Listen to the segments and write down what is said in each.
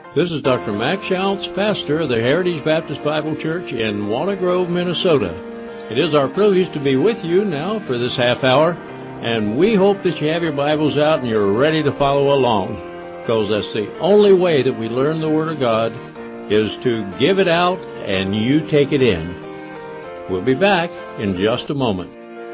This is Dr. Max Schultz, pastor of the Heritage Baptist Bible Church in Walnut Grove, Minnesota. It is our privilege to be with you now for this half hour, and we hope that you have your Bibles out and you're ready to follow along, because that's the only way that we learn the Word of God is to give it out and you take it in. We'll be back in just a moment.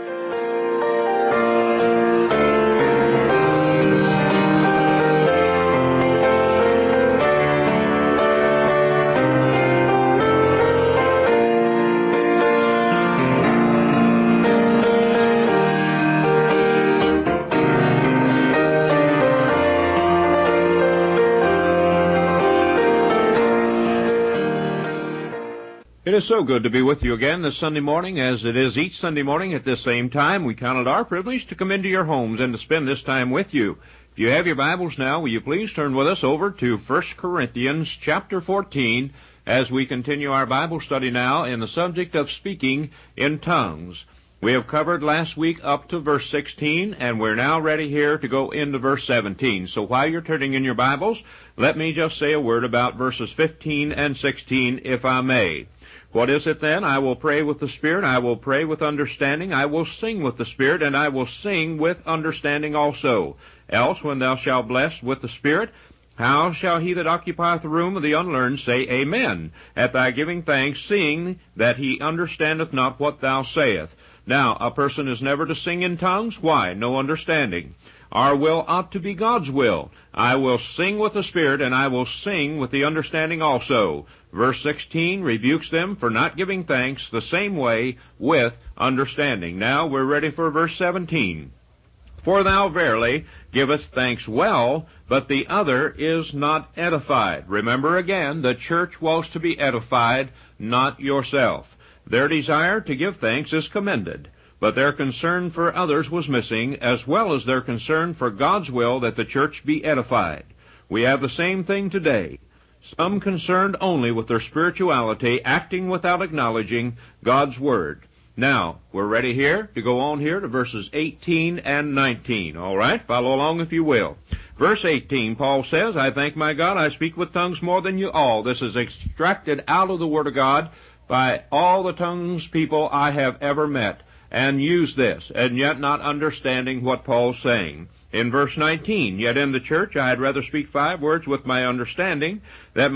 It is so good to be with you again this Sunday morning, as it is each Sunday morning at this same time. We count it our privilege to come into your homes and to spend this time with you. If you have your Bibles now, will you please turn with us over to 1 Corinthians chapter 14 as we continue our Bible study now in the subject of speaking in tongues. We have covered last week up to verse 16, and we're now ready here to go into verse 17. So while you're turning in your Bibles, let me just say a word about verses 15 and 16, if I may. What is it then? I will pray with the Spirit, I will pray with understanding, I will sing with the Spirit, and I will sing with understanding also. Else, when thou shalt bless with the Spirit, how shall he that occupieth the room of the unlearned say Amen, at thy giving thanks, seeing that he understandeth not what thou sayest? Now, a person is never to sing in tongues. Why? No understanding. Our will ought to be God's will. I will sing with the Spirit, and I will sing with the understanding also. Verse 16 rebukes them for not giving thanks the same way with understanding. Now we're ready for verse 17. For thou verily givest thanks well, but the other is not edified. Remember again, the church was to be edified, not yourself. Their desire to give thanks is commended, but their concern for others was missing, as well as their concern for God's will that the church be edified. We have the same thing today. Some concerned only with their spirituality, acting without acknowledging God's Word. Now, we're ready here to go on here to verses 18 and 19. All right? Follow along if you will. Verse 18, Paul says, I thank my God, I speak with tongues more than you all. This is extracted out of the Word of God by all the tongues people I have ever met, and use this, and yet not understanding what Paul's saying. In verse 19, yet in the church I had rather speak 5 words with my understanding, that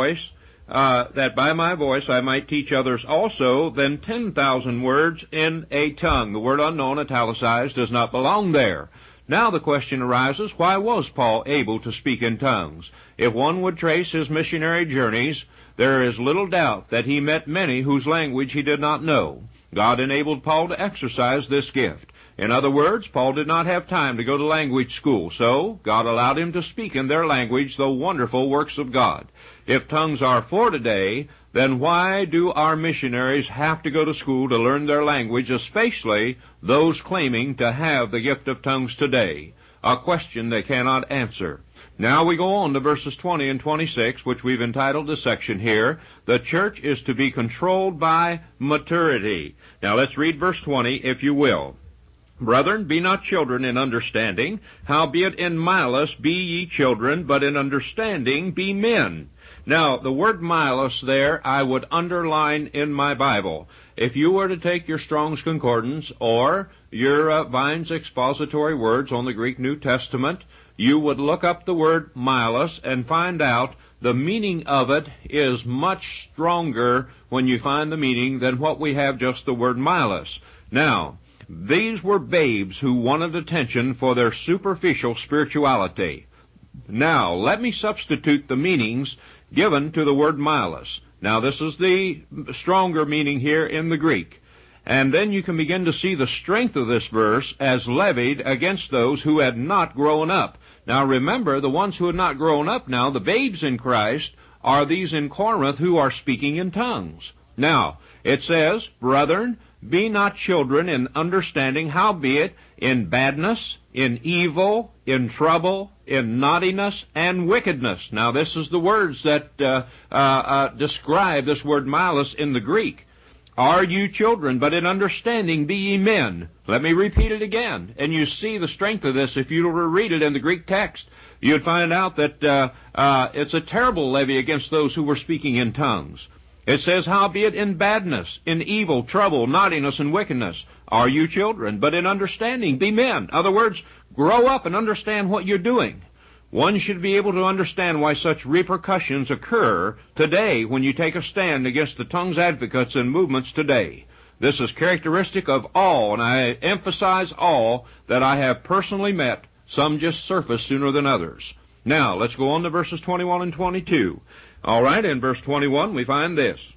by my voice I might teach others also, than 10,000 words in a tongue. The word unknown, italicized, does not belong there. Now the question arises, why was Paul able to speak in tongues? If one would trace his missionary journeys, there is little doubt that he met many whose language he did not know. God enabled Paul to exercise this gift. In other words, Paul did not have time to go to language school, so God allowed him to speak in their language the wonderful works of God. If tongues are for today, then why do our missionaries have to go to school to learn their language, especially those claiming to have the gift of tongues today? A question they cannot answer. Now we go on to verses 20 and 26, which we've entitled this section here, The Church is to be controlled by maturity. Now let's read verse 20, if you will. Brethren, be not children in understanding, howbeit in malice be ye children, but in understanding be men. Now, the word malice there I would underline in my Bible. If you were to take your Strong's Concordance or your Vine's Expository Words on the Greek New Testament, you would look up the word malice and find out the meaning of it is much stronger when you find the meaning than what we have just the word malice. Now, these were babes who wanted attention for their superficial spirituality. Now, let me substitute the meanings given to the word malice. Now, this is the stronger meaning here in the Greek. And then you can begin to see the strength of this verse as levied against those who had not grown up. Now, remember, the ones who had not grown up now, the babes in Christ, are these in Corinth who are speaking in tongues. Now, it says, Brethren, be not children in understanding, howbeit in badness, in evil, in trouble, in naughtiness, and wickedness. Now, this is the words that describe this word malice in the Greek. Are you children? But in understanding be ye men. Let me repeat it again. And you see the strength of this if you were to read it in the Greek text. You'd find out that it's a terrible levy against those who were speaking in tongues. It says, howbeit in badness, in evil, trouble, naughtiness, and wickedness, are you children, but in understanding be men. In other words, grow up and understand what you're doing. One should be able to understand why such repercussions occur today when you take a stand against the tongues advocates and movements today. This is characteristic of all, and I emphasize all, that I have personally met. Some just surface sooner than others. Now, let's go on to verses 21 and 22. All right, in verse 21 we find this.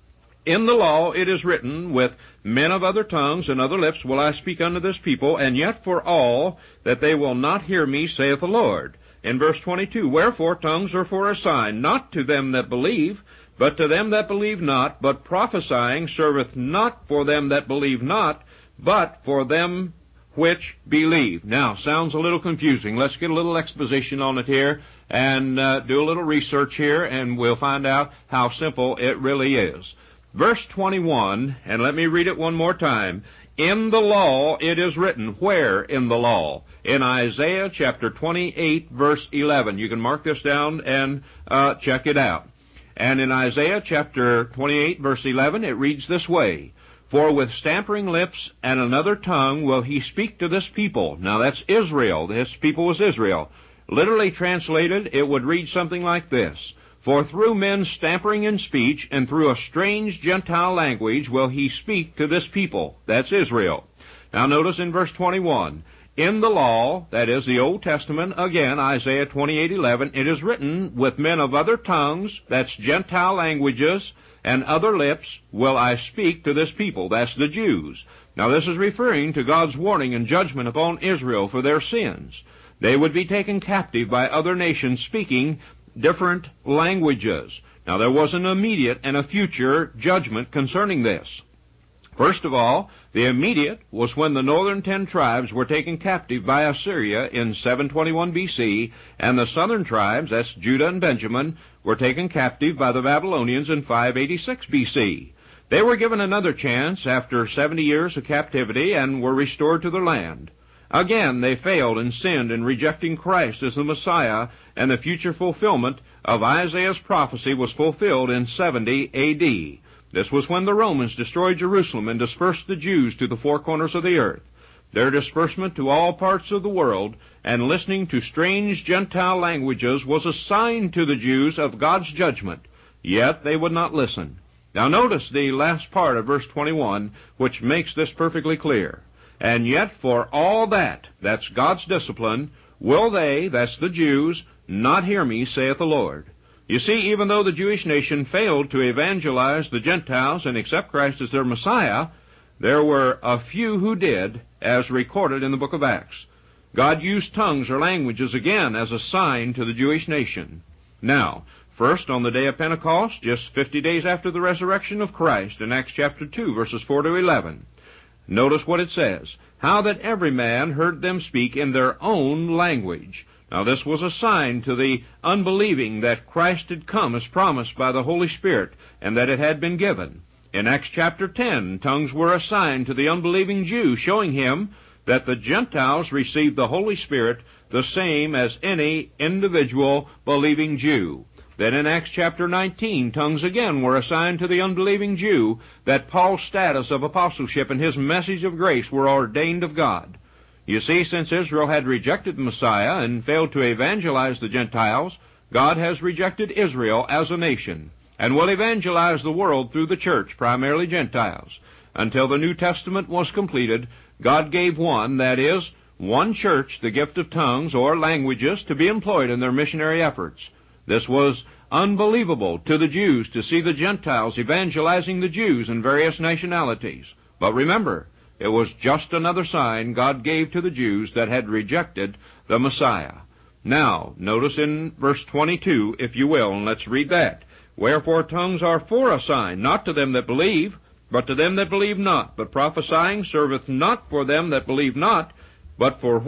In the law it is written, with men of other tongues and other lips will I speak unto this people, and yet for all that they will not hear me, saith the Lord. In verse 22, wherefore tongues are for a sign, not to them that believe, but to them that believe not, but prophesying serveth not for them that believe not, but for them which believe. Now, sounds a little confusing. Let's get a little exposition on it here and do a little research here, and we'll find out how simple it really is. Verse 21, and let me read it one more time. In the law it is written. Where in the law? In Isaiah chapter 28, verse 11. You can mark this down and check it out. And in Isaiah chapter 28, verse 11, it reads this way. For with stammering lips and another tongue will he speak to this people. Now that's Israel. This people was Israel. Literally translated, it would read something like this. For through men stammering in speech and through a strange Gentile language will he speak to this people. That's Israel. Now notice in verse 21, in the law, that is the Old Testament, again, Isaiah 28:11, it is written, with men of other tongues, that's Gentile languages, and other lips will I speak to this people. That's the Jews. Now this is referring to God's warning and judgment upon Israel for their sins. They would be taken captive by other nations speaking different languages. Now there was an immediate and a future judgment concerning this. First of all, the immediate was when the northern 10 tribes were taken captive by Assyria in 721 BC, and the southern tribes, that's Judah and Benjamin, were taken captive by the Babylonians in 586 BC. They were given another chance after 70 years of captivity and were restored to their land. Again, they failed and sinned in rejecting Christ as the Messiah, and the future fulfillment of Isaiah's prophecy was fulfilled in 70 A.D. This was when the Romans destroyed Jerusalem and dispersed the Jews to the four corners of the earth. Their disbursement to all parts of the world and listening to strange Gentile languages was a sign to the Jews of God's judgment, yet they would not listen. Now notice the last part of verse 21, which makes this perfectly clear. And yet for all that, that's God's discipline, will they, that's the Jews, not hear me, saith the Lord. You see, even though the Jewish nation failed to evangelize the Gentiles and accept Christ as their Messiah, there were a few who did, as recorded in the book of Acts. God used tongues or languages again as a sign to the Jewish nation. Now, first on the day of Pentecost, just 50 days after the resurrection of Christ, in Acts chapter 2, verses 4 to 11. Notice what it says, how that every man heard them speak in their own language. Now this was a sign to the unbelieving that Christ had come as promised by the Holy Spirit, and that it had been given. In Acts chapter 10, tongues were a sign to the unbelieving Jew, showing him that the Gentiles received the Holy Spirit the same as any individual believing Jew. Then in Acts chapter 19, tongues again were assigned to the unbelieving Jew, that Paul's status of apostleship and his message of grace were ordained of God. You see, since Israel had rejected the Messiah and failed to evangelize the Gentiles, God has rejected Israel as a nation, and will evangelize the world through the church, primarily Gentiles. Until the New Testament was completed, God gave one, that is, one church, the gift of tongues or languages to be employed in their missionary efforts. This was unbelievable to the Jews to see the Gentiles evangelizing the Jews in various nationalities. But remember, it was just another sign God gave to the Jews that had rejected the Messiah. Now, notice in verse 22, if you will, and let's read that. Wherefore tongues are for a sign, not to them that believe, but to them that believe not. But prophesying serveth not for them that believe not, but for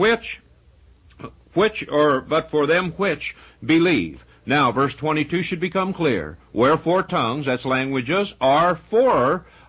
but for them which believe. Now, verse 22 should become clear. Wherefore tongues, that's languages, are for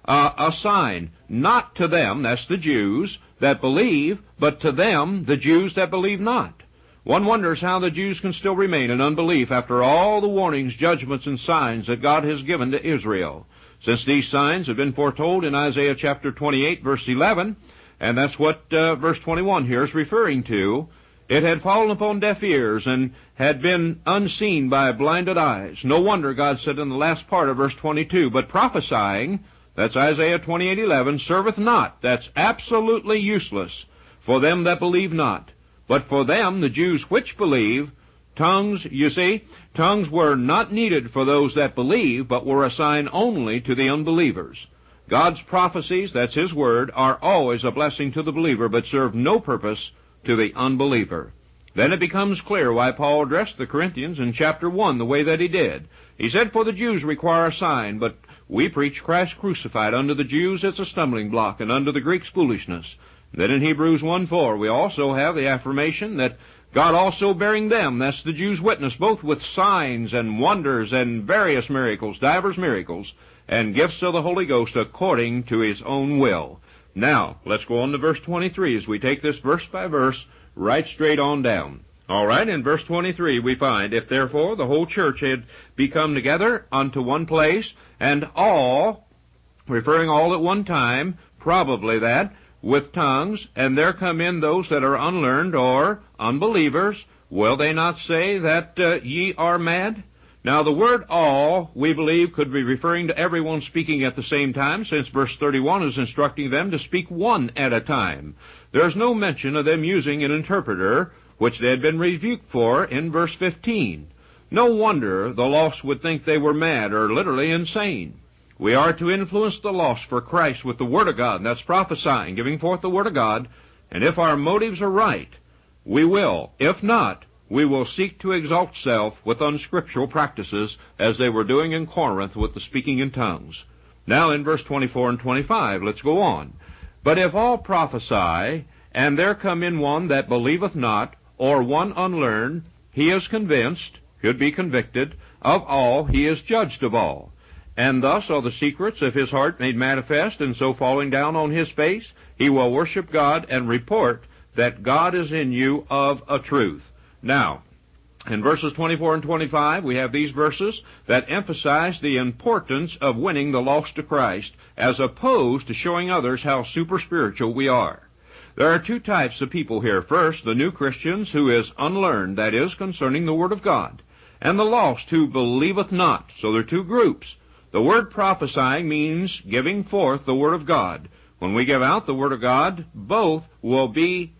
a sign, not to them, that's the Jews, that believe, but to them, the Jews that believe not. One wonders how the Jews can still remain in unbelief after all the warnings, judgments, and signs that God has given to Israel. Since these signs have been foretold in Isaiah chapter 28, verse 11, and that's what verse 21 here is referring to, it had fallen upon deaf ears and had been unseen by blinded eyes. No wonder God said in the last part of verse 22, but prophesying, that's Isaiah 28:11, serveth not, that's absolutely useless, for them that believe not. But for them, the Jews which believe, tongues, you see, tongues were not needed for those that believe, but were a sign only to the unbelievers. God's prophecies, that's His word, are always a blessing to the believer, but serve no purpose to the unbeliever. Then it becomes clear why Paul addressed the Corinthians in chapter 1 the way that he did. He said, for the Jews require a sign, but we preach Christ crucified. Unto the Jews it's a stumbling block, and unto the Greeks foolishness. Then in Hebrews 1:4 we also have the affirmation that God also bearing them, that's the Jews' witness, both with signs and wonders and various miracles, divers miracles, and gifts of the Holy Ghost according to His own will. Now, let's go on to verse 23 as we take this verse by verse right straight on down. All right, in verse 23 we find, if therefore the whole church had become together unto one place, and all, referring all at one time, probably that, with tongues, and there come in those that are unlearned or unbelievers, will they not say that ye are mad? Now the word all, we believe, could be referring to everyone speaking at the same time, since verse 31 is instructing them to speak one at a time. There's no mention of them using an interpreter, which they had been rebuked for in verse 15. No wonder the lost would think they were mad or literally insane. We are to influence the lost for Christ with the Word of God, and that's prophesying, giving forth the Word of God, and if our motives are right, we will. If not, we will seek to exalt self with unscriptural practices, as they were doing in Corinth with the speaking in tongues. Now in verse 24 and 25, let's go on. But if all prophesy, and there come in one that believeth not, or one unlearned, he is convinced, could be convicted, of all, he is judged of all. And thus are the secrets of his heart made manifest, and so falling down on his face, he will worship God and report that God is in you of a truth. Now, in verses 24 and 25, we have these verses that emphasize the importance of winning the lost to Christ, as opposed to showing others how super spiritual we are. There are two types of people here. First, the new Christians, who is unlearned, that is, concerning the Word of God, and the lost, who believeth not. So there are two groups. The word prophesying means giving forth the Word of God. When we give out the Word of God, both will be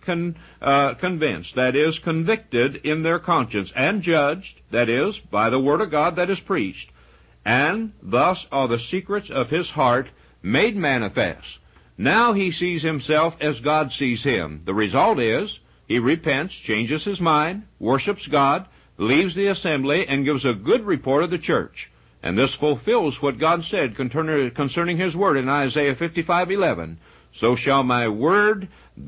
convinced, that is, convicted in their conscience, and judged, that is, by the Word of God that is preached. And thus are the secrets of his heart made manifest. Now he sees himself as God sees him. The result is, he repents, changes his mind, worships God, leaves the assembly, and gives a good report of the church. And this fulfills what God said concerning His word in Isaiah 55:11. So shall my word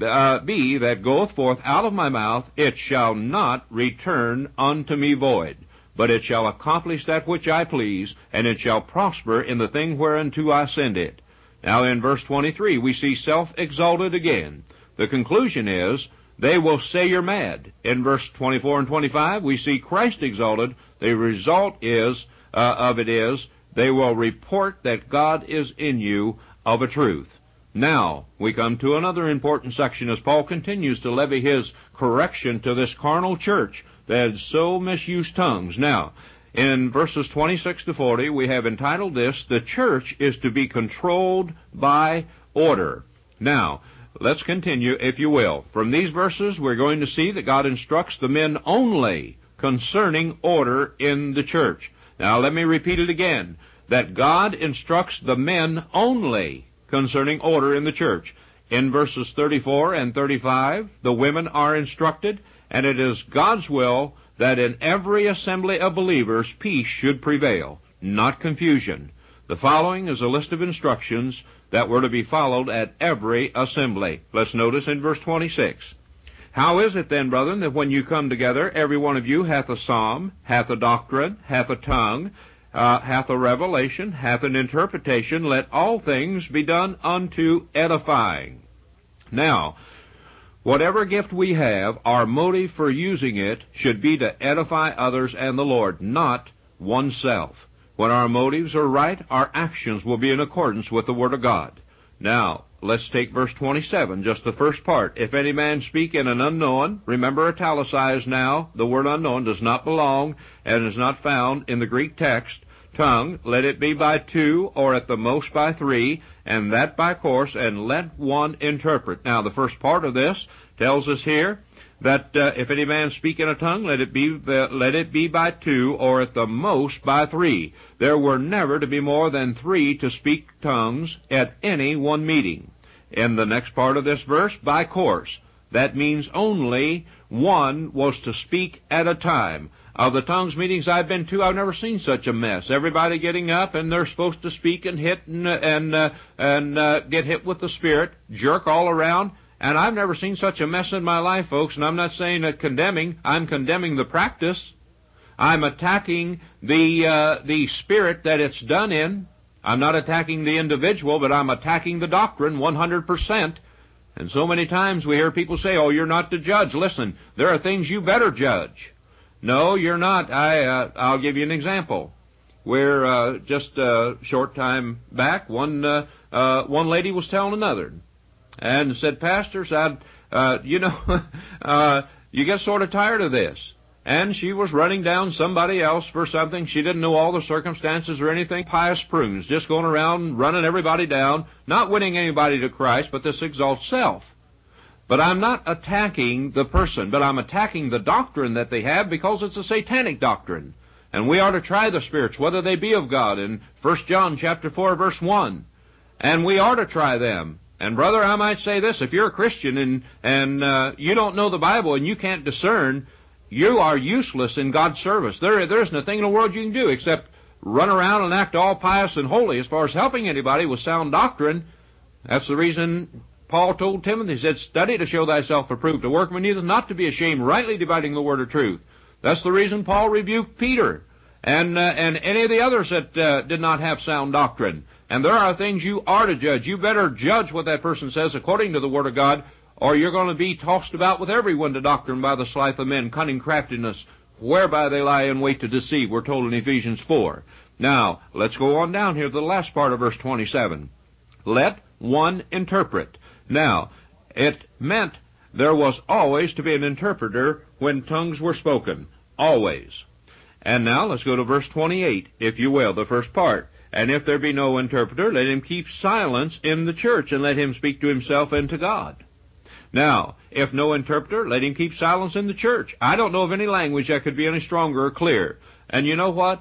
be that goeth forth out of my mouth, it shall not return unto me void, but it shall accomplish that which I please, and it shall prosper in the thing whereunto I send it. Now in verse 23 we see self-exalted again. The conclusion is, they will say you're mad. In verse 24 and 25 we see Christ exalted. The result is, they will report that God is in you of a truth. Now, we come to another important section as Paul continues to levy his correction to this carnal church that had so misused tongues. Now, in verses 26 to 40, we have entitled this, The Church is to be Controlled by Order. Now, let's continue, if you will. From these verses, we're going to see that God instructs the men only concerning order in the church. Now, let me repeat it again, that God instructs the men only concerning order in the church. In verses 34 and 35, the women are instructed, and it is God's will that in every assembly of believers peace should prevail, not confusion. The following is a list of instructions that were to be followed at every assembly. Let's notice in verse 26. How is it then, brethren, that when you come together, every one of you hath a psalm, hath a doctrine, hath a tongue, hath a revelation, hath an interpretation, let all things be done unto edifying. Now, whatever gift we have, our motive for using it should be to edify others and the Lord, not oneself. When our motives are right, our actions will be in accordance with the Word of God. Now, let's take verse 27, just the first part. If any man speak in an unknown, remember italicized now, the word unknown does not belong and is not found in the Greek text. Tongue, let it be by two, or at the most by three, and that by course, and let one interpret. Now, the first part of this tells us here that if any man speak in a tongue, let it be by two, or at the most by three. There were never to be more than three to speak tongues at any one meeting. In the next part of this verse, by course. That means only one was to speak at a time. Of the tongues meetings I've been to, I've never seen such a mess. Everybody getting up, and they're supposed to speak and hit and get hit with the Spirit, jerk all around. And I've never seen such a mess in my life, folks. And I'm not saying that condemning. I'm condemning the practice. I'm attacking the spirit that it's done in. I'm not attacking the individual, but I'm attacking the doctrine 100%. And so many times we hear people say, "Oh, you're not to judge." Listen, there are things you better judge. No, you're not. I'll give you an example. Where just a short time back, one lady was telling another, and said, "Pastor, said, you get sort of tired of this." And she was running down somebody else for something. She didn't know all the circumstances or anything. Pious prunes, just going around running everybody down, not winning anybody to Christ, but this exalts self. But I'm not attacking the person, but I'm attacking the doctrine that they have, because it's a satanic doctrine. And we are to try the spirits, whether they be of God, in 1 John chapter 4, verse 1. And we are to try them. And brother, I might say this, if you're a Christian and you don't know the Bible and you can't discern, you are useless in God's service. There isn't a thing in the world you can do except run around and act all pious and holy as far as helping anybody with sound doctrine. That's the reason Paul told Timothy, he said, "Study to show thyself approved, a workman needeth not to be ashamed, rightly dividing the word of truth." That's the reason Paul rebuked Peter and any of the others that did not have sound doctrine. And there are things you are to judge. You better judge what that person says according to the Word of God, or you're going to be tossed about with everyone to doctrine by the sleight of men, cunning craftiness, whereby they lie in wait to deceive, we're told in Ephesians 4. Now, let's go on down here to the last part of verse 27. Let one interpret. Now, it meant there was always to be an interpreter when tongues were spoken. Always. And now let's go to verse 28, if you will, the first part. And if there be no interpreter, let him keep silence in the church, and let him speak to himself and to God. Now, if no interpreter, let him keep silence in the church. I don't know of any language that could be any stronger or clear. And you know what?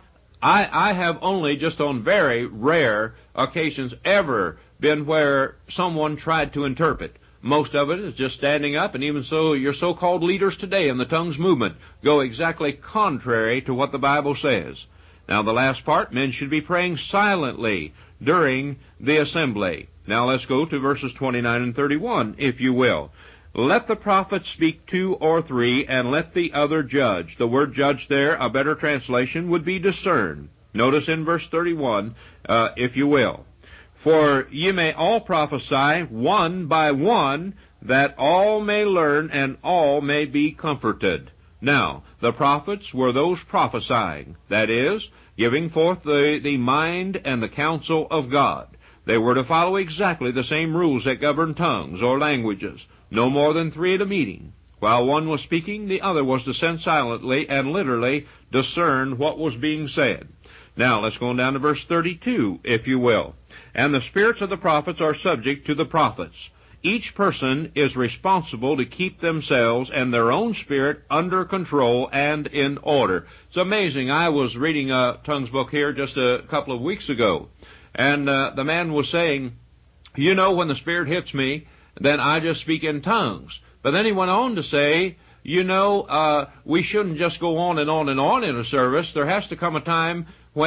I have only, just on very rare occasions, ever been where someone tried to interpret. Most of it is just standing up, and even so, your so-called leaders today in the tongues movement go exactly contrary to what the Bible says. Now, the last part, men should be praying silently during the assembly. Now, let's go to verses 29 and 31, if you will. Let the prophet speak 2 or 3, and let the other judge. The word judge there, a better translation, would be discern. Notice in verse 31, if you will. For ye may all prophesy one by one, that all may learn and all may be comforted. Now, the prophets were those prophesying, that is, giving forth the mind and the counsel of God. They were to follow exactly the same rules that govern tongues or languages, no more than 3 at a meeting. While one was speaking, the other was to sit silently and literally discern what was being said. Now, let's go on down to verse 32, if you will. And the spirits of the prophets are subject to the prophets. Each person is responsible to keep themselves and their own spirit under control and in order. It's amazing. I was reading a tongues book here just a couple of weeks ago, and the man was saying, you know, when the Spirit hits me, then I just speak in tongues. But then he went on to say, you know, we shouldn't just go on and on and on in a service. There has to come a time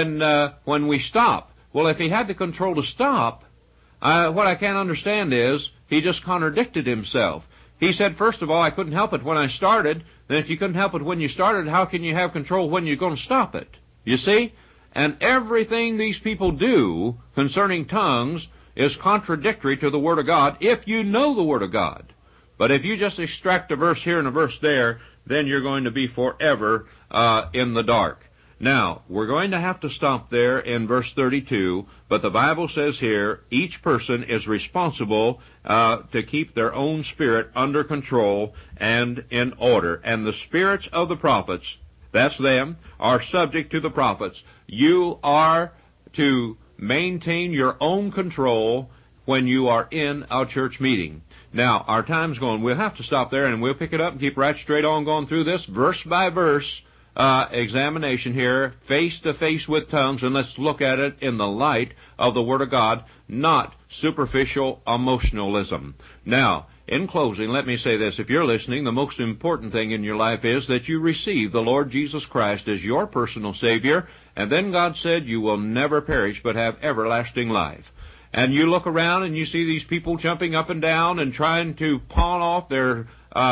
when we stop. Well, if he had the control to stop, what I can't understand is he just contradicted himself. He said, first of all, I couldn't help it when I started. Then if you couldn't help it when you started, how can you have control when you're going to stop it? You see? And everything these people do concerning tongues is contradictory to the Word of God if you know the Word of God. But if you just extract a verse here and a verse there, then you're going to be forever in the dark. Now, we're going to have to stop there in verse 32, but the Bible says here, each person is responsible to keep their own spirit under control and in order. And the spirits of the prophets, that's them, are subject to the prophets. You are to maintain your own control when you are in a church meeting. Now, our time's going. We'll have to stop there, and we'll pick it up and keep right straight on going through this verse by verse examination here, face to face with tongues, and let's look at it in the light of the Word of God, not superficial emotionalism. Now, in closing, let me say this. If you're listening, the most important thing in your life is that you receive the Lord Jesus Christ as your personal Savior, and then God said you will never perish but have everlasting life. And you look around and you see these people jumping up and down and trying to pawn off their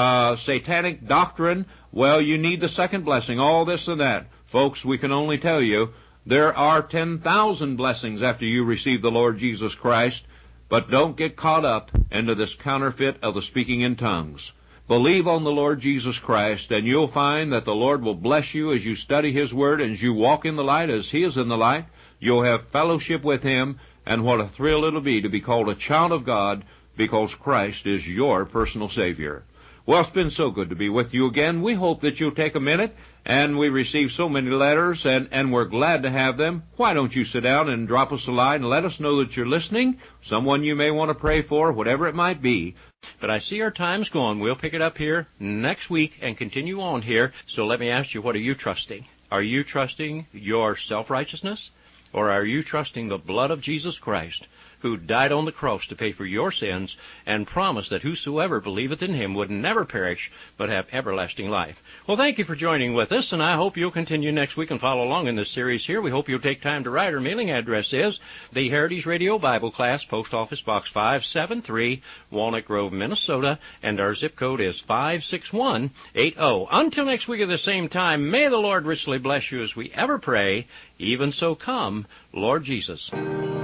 satanic doctrine. Well, you need the second blessing, all this and that. Folks, we can only tell you there are 10,000 blessings after you receive the Lord Jesus Christ, but don't get caught up into this counterfeit of the speaking in tongues. Believe on the Lord Jesus Christ, and you'll find that the Lord will bless you as you study His Word, and as you walk in the light as He is in the light. You'll have fellowship with Him, and what a thrill it'll be to be called a child of God because Christ is your personal Savior. Well, it's been so good to be with you again. We hope that you'll take a minute, and we received so many letters, and we're glad to have them. Why don't you sit down and drop us a line and let us know that you're listening, someone you may want to pray for, whatever it might be. But I see our time's gone. We'll pick it up here next week and continue on here. So let me ask you, what are you trusting? Are you trusting your self-righteousness, or are you trusting the blood of Jesus Christ, who died on the cross to pay for your sins and promised that whosoever believeth in Him would never perish but have everlasting life? Well, thank you for joining with us, and I hope you'll continue next week and follow along in this series here. We hope you'll take time to write. Our mailing address is the Heritage Radio Bible Class, Post Office Box 573, Walnut Grove, Minnesota, and our zip code is 56180. Until next week at the same time, may the Lord richly bless you as we ever pray. Even so come, Lord Jesus.